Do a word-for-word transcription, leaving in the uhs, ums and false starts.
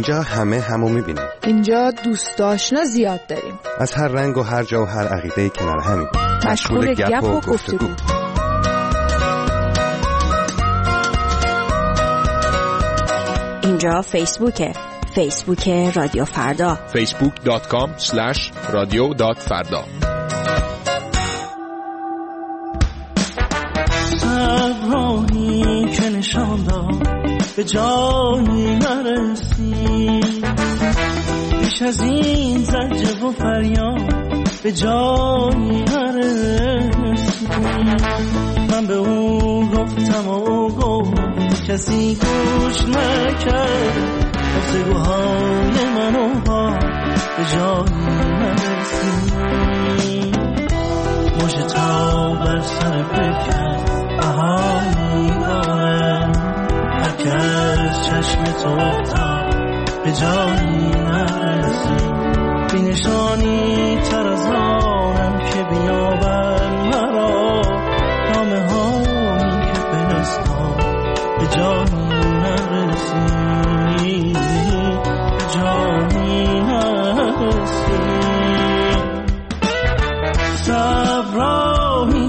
اینجا همه همو میبینیم. اینجا دوست آشنا زیاد داریم. از هر رنگ و هر جا و هر عقیده‌ای کنار همیم. مشغول گپ و گفتگو. اینجا فیسبوکه. فیسبوک رادیو فردا. فیسبوک دات کام اسلش رادیو دات فردا. صبرانی که نشان داد به جایی نرسی، بیش از این زجر و فریاد به جایی نرسی. من به او گفتم و او گفت کسی گوش نکرد، گفتگوهای من و با به جایی نرسی. مژه تا بر سر بکن بهایی دارم، هر که از چشم تو افتاد به جایی نرسی. بی نشانی تر از آنم که بیابم